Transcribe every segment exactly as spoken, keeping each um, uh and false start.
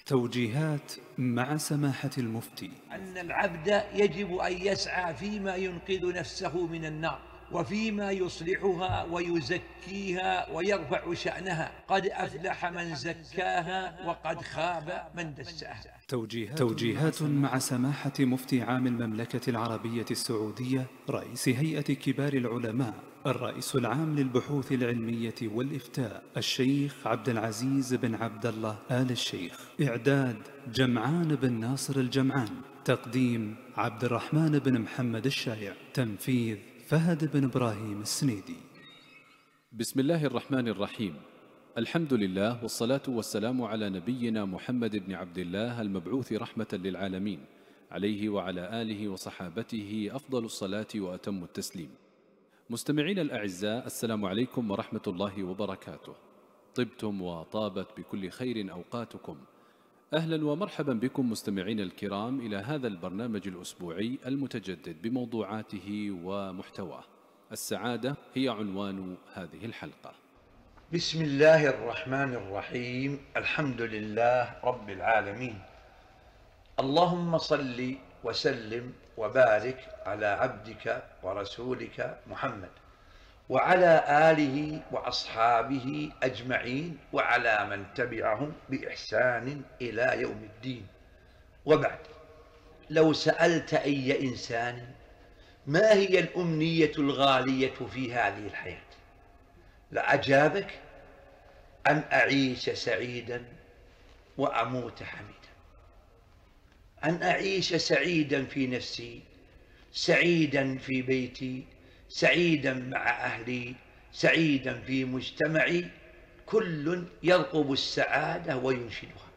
توجيهات مع سماحة المفتي. أن العبد يجب أن يسعى فيما ينقذ نفسه من النار، وفيما يصلحها ويزكيها ويرفع شأنها. قد أفلح من زكاها وقد خاب من دساها. توجيهات, توجيهات مع سماحة مفتي عام المملكة العربية السعودية، رئيس هيئة كبار العلماء، الرئيس العام للبحوث العلمية والإفتاء، الشيخ عبد العزيز بن عبد الله آل الشيخ. إعداد جمعان بن ناصر الجمعان. تقديم عبد الرحمن بن محمد الشايع. تنفيذ فهد بن إبراهيم السنيدي. بسم الله الرحمن الرحيم. الحمد لله والصلاة والسلام على نبينا محمد بن عبد الله المبعوث رحمة للعالمين، عليه وعلى آله وصحابته أفضل الصلاة وأتم التسليم. مستمعين الأعزاء، السلام عليكم ورحمة الله وبركاته. طبتم وطابت بكل خير أوقاتكم. أهلا ومرحبا بكم مستمعين الكرام إلى هذا البرنامج الأسبوعي المتجدد بموضوعاته ومحتواه. السعادة هي عنوان هذه الحلقة. بسم الله الرحمن الرحيم. الحمد لله رب العالمين. اللهم صل وسلم وبارك على عبدك ورسولك محمد وعلى آله وأصحابه أجمعين وعلى من تبعهم بإحسان إلى يوم الدين. وبعد، لو سألت أي إنسان ما هي الأمنية الغالية في هذه الحياة لأجابك أن أعيش سعيدا وأموت حميدا. أن أعيش سعيدا في نفسي، سعيدا في بيتي، سعيدا مع أهلي، سعيدا في مجتمعي. كل يرقب السعادة وينشدها،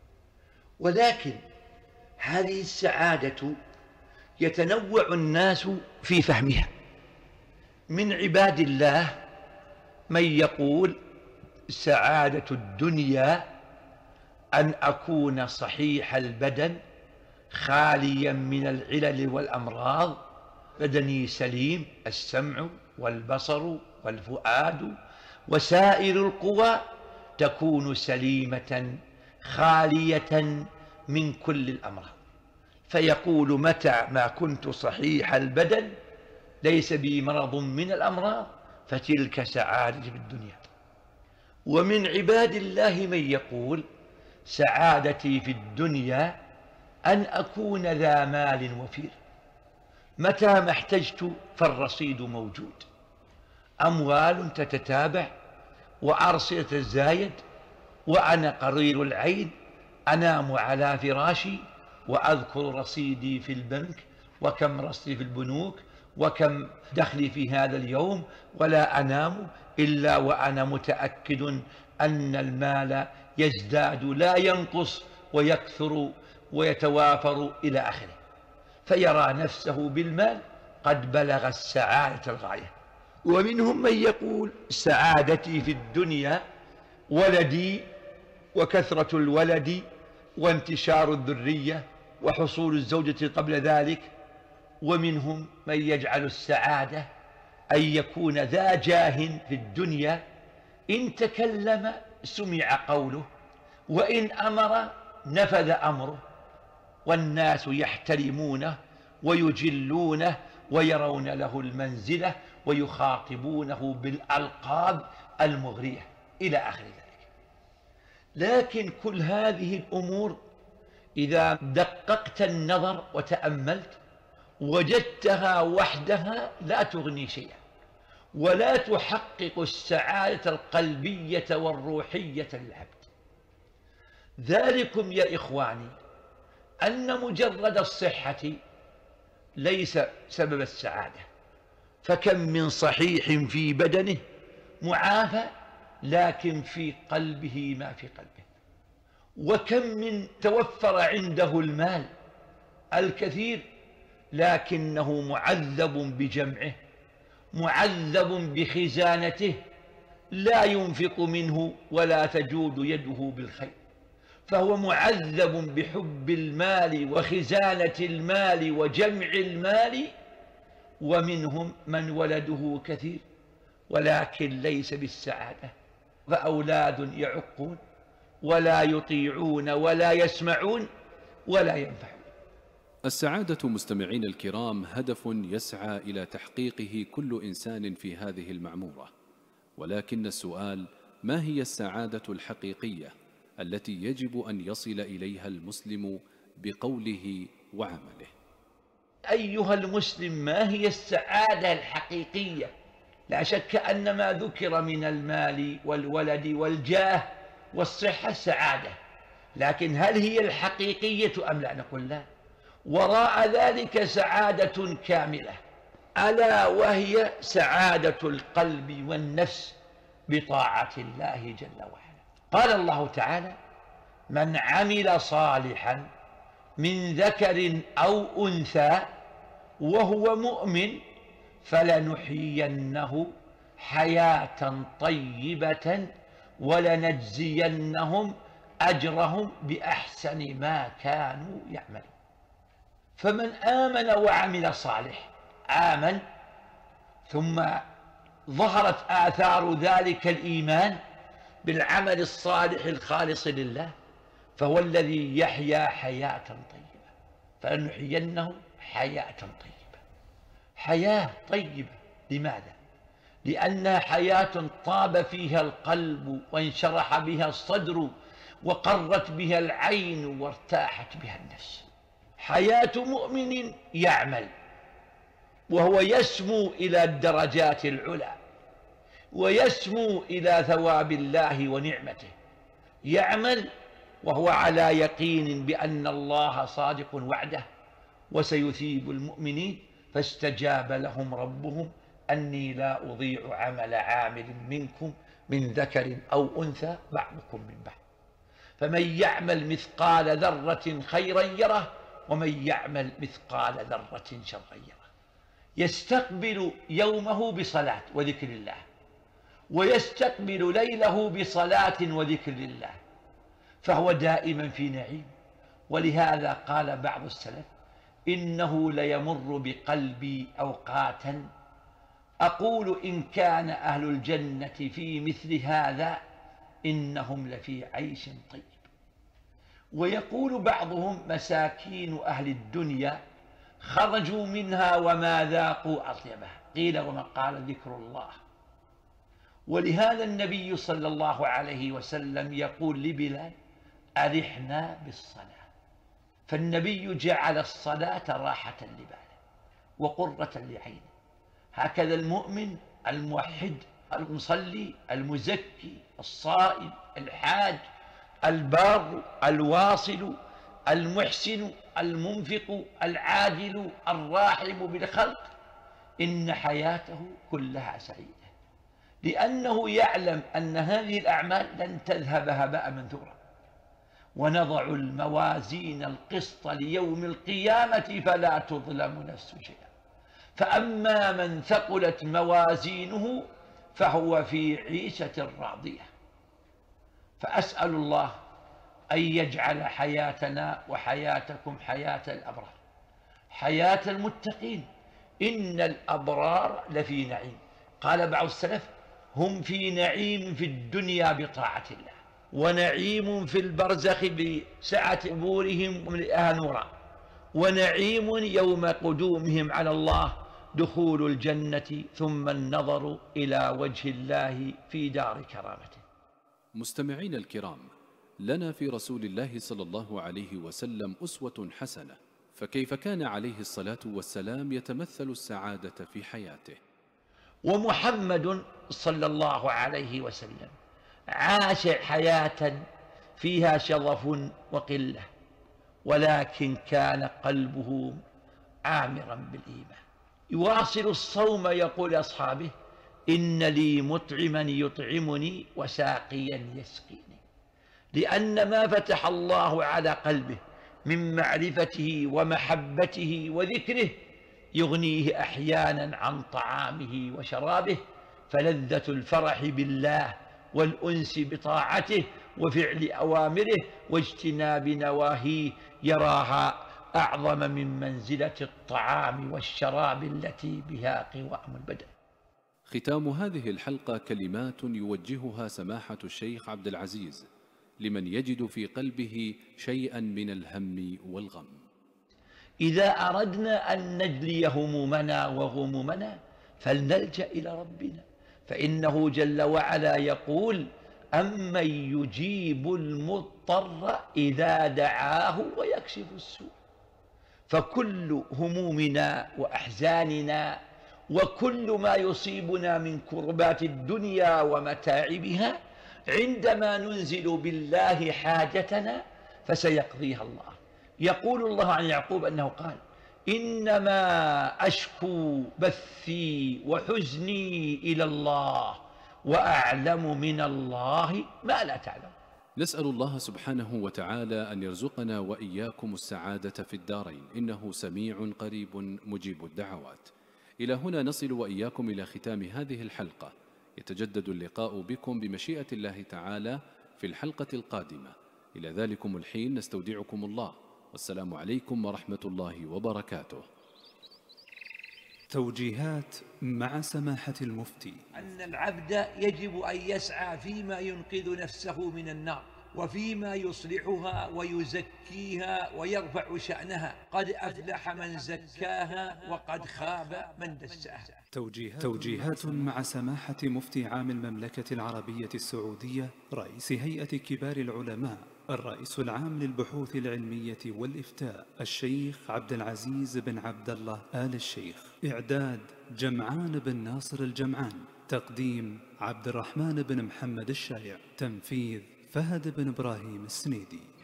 ولكن هذه السعادة يتنوع الناس في فهمها. من عباد الله من يقول سعادة الدنيا أن أكون صحيح البدن خاليا من العلل والأمراض، بدني سليم، السمع والبصر والفؤاد وسائر القوى تكون سليمة خالية من كل الأمراض. فيقول متى ما كنت صحيح البدن ليس بي مرض من الأمراض فتلك سعادة في الدنيا. ومن عباد الله من يقول سعادتي في الدنيا أن أكون ذا مال وفير، متى ما احتجت فالرصيد موجود، أموال تتتابع وأرصدة تزايد، وأنا قرير العين أنام على فراشي وأذكر رصيدي في البنك وكم رصدي في البنوك وكم دخلي في هذا اليوم، ولا أنام إلا وأنا متأكد أن المال يزداد لا ينقص ويكثر ويتوافر إلى آخره. فيرى نفسه بالمال قد بلغ السعادة الغاية. ومنهم من يقول سعادتي في الدنيا ولدي وكثرة الولد وانتشار الذرية وحصول الزوجة قبل ذلك. ومنهم من يجعل السعادة أن يكون ذا جاه في الدنيا، إن تكلم سمع قوله وإن أمر نفذ أمره، والناس يحترمونه ويجلونه ويرون له المنزلة ويخاطبونه بالألقاب المغرية إلى آخر ذلك. لكن كل هذه الأمور إذا دققت النظر وتأملت وجدتها وحدها لا تغني شيئا ولا تحقق السعادة القلبية والروحية للعبد. ذلكم يا إخواني أن مجرد الصحة ليس سبب السعادة، فكم من صحيح في بدنه معافى لكن في قلبه ما في قلبه، وكم من توفر عنده المال الكثير لكنه معذب بجمعه، معذب بخزانته، لا ينفق منه ولا تجود يده بالخير، فهو معذب بحب المال وخزانة المال وجمع المال. ومنهم من ولده كثير ولكن ليس بالسعادة، فأولاد يعقون ولا يطيعون ولا يسمعون ولا ينفعون. السعادة مستمعين الكرام هدف يسعى إلى تحقيقه كل إنسان في هذه المعمورة، ولكن السؤال: ما هي السعادة الحقيقية التي يجب أن يصل إليها المسلم بقوله وعمله؟ أيها المسلم، ما هي السعادة الحقيقية؟ لا شك أن ما ذكر من المال والولد والجاه والصحة سعادة، لكن هل هي الحقيقية أم لا؟ نقول لا. وراء ذلك سعادة كاملة، ألا وهي سعادة القلب والنفس بطاعة الله جل وعلا. قال الله تعالى: من عمل صالحا من ذكر أو أنثى وهو مؤمن فلنحيينه حياة طيبة ولنجزينهم أجرهم بأحسن ما كانوا يعملون. فمن آمن وعمل صالح، آمن ثم ظهرت آثار ذلك الإيمان بالعمل الصالح الخالص لله، فهو الذي يحيا حياة طيبة. فلنحيينه حياة طيبة. حياة طيبة لماذا؟ لأنها حياة طاب فيها القلب وانشرح بها الصدر وقرت بها العين وارتاحت بها النفس. حياة مؤمن يعمل وهو يسمو إلى الدرجات العلى ويسمو إلى ثواب الله ونعمته، يعمل وهو على يقين بأن الله صادق وعده وسيثيب المؤمنين، فاستجاب لهم ربهم أني لا أضيع عمل عامل منكم من ذكر أو أنثى بعضكم من بعض. فمن يعمل مثقال ذرة خيرا يره ومن يعمل مثقال ذرة شرا يره. يستقبل يومه بصلاة وذكر الله، ويستقبل ليله بصلاة وذكر الله، فهو دائما في نعيم. ولهذا قال بعض السلف: إنه ليمر بقلبي أوقاتا أقول إن كان أهل الجنة في مثل هذا إنهم لفي عيش طيب. ويقول بعضهم: مساكين أهل الدنيا خرجوا منها وما ذاقوا أطيبها. قيل: وما قال؟ ذكر الله. ولهذا النبي صلى الله عليه وسلم يقول لبلال: أرحنا بالصلاة. فالنبي جعل الصلاة راحة لباله وقرة لعينه. هكذا المؤمن الموحد المصلي المزكي الصائم الحاج البار الواصل المحسن المنفق العادل الراحم بالخلق، إن حياته كلها سعيدة، لأنه يعلم أن هذه الأعمال لن تذهب هباء منثورا. ونضع الموازين القسط ليوم القيامة فلا تظلم نفس شيئا، فأما من ثقلت موازينه فهو في عيشة راضية. فأسأل الله أن يجعل حياتنا وحياتكم حياة الأبرار، حياة المتقين. إن الأبرار لفي نعيم. قال بعض السلف: هم في نعيم في الدنيا بطاعة الله، ونعيم في البرزخ بسعة قبورهم وملئها نورا، ونعيم يوم قدومهم على الله دخول الجنة ثم النظر إلى وجه الله في دار كرامته. مستمعين الكرام، لنا في رسول الله صلى الله عليه وسلم أسوة حسنة، فكيف كان عليه الصلاة والسلام يتمثل السعادة في حياته؟ ومحمد صلى الله عليه وسلم عاش حياة فيها شظف وقلة، ولكن كان قلبه عامرا بالإيمان. يواصل الصوم، يقول أصحابه: إن لي مطعما يطعمني وساقيا يسقيني، لأن ما فتح الله على قلبه من معرفته ومحبته وذكره يغنيه أحيانا عن طعامه وشرابه، فلذة الفرح بالله والأنس بطاعته وفعل أوامره واجتناب نواهيه يراها أعظم من منزلة الطعام والشراب التي بها قوام البدن. ختام هذه الحلقة كلمات يوجهها سماحة الشيخ عبد العزيز لمن يجد في قلبه شيئا من الهم والغم. إذا أردنا أن نجلي همومنا وغمومنا فلنلجأ إلى ربنا، فإنه جل وعلا يقول: أمن يجيب المضطر إذا دعاه ويكشف السوء. فكل همومنا وأحزاننا وكل ما يصيبنا من كربات الدنيا ومتاعبها عندما ننزل بالله حاجتنا فسيقضيها الله. يقول الله عن يعقوب أنه قال: إنما أشكو بثي وحزني إلى الله وأعلم من الله ما لا تعلم. نسأل الله سبحانه وتعالى أن يرزقنا وإياكم السعادة في الدارين، إنه سميع قريب مجيب الدعوات. إلى هنا نصل وإياكم إلى ختام هذه الحلقة. يتجدد اللقاء بكم بمشيئة الله تعالى في الحلقة القادمة. إلى ذلكم الحين نستودعكم الله، والسلام عليكم ورحمة الله وبركاته. توجيهات مع سماحة المفتي. أن العبد يجب أن يسعى فيما ينقذ نفسه من النار وفيما يصلحها ويزكيها ويرفع شأنها. قد أفلح من زكاها وقد خاب من دساها. توجيهات, توجيهات مع سماحة مفتي عام المملكة العربية السعودية رئيس هيئة كبار العلماء الرئيس العام للبحوث العلمية والإفتاء الشيخ عبد العزيز بن عبد الله آل الشيخ. إعداد جمعان بن ناصر الجمعان. تقديم عبد الرحمن بن محمد الشايع. تنفيذ فهد بن إبراهيم السنيدي.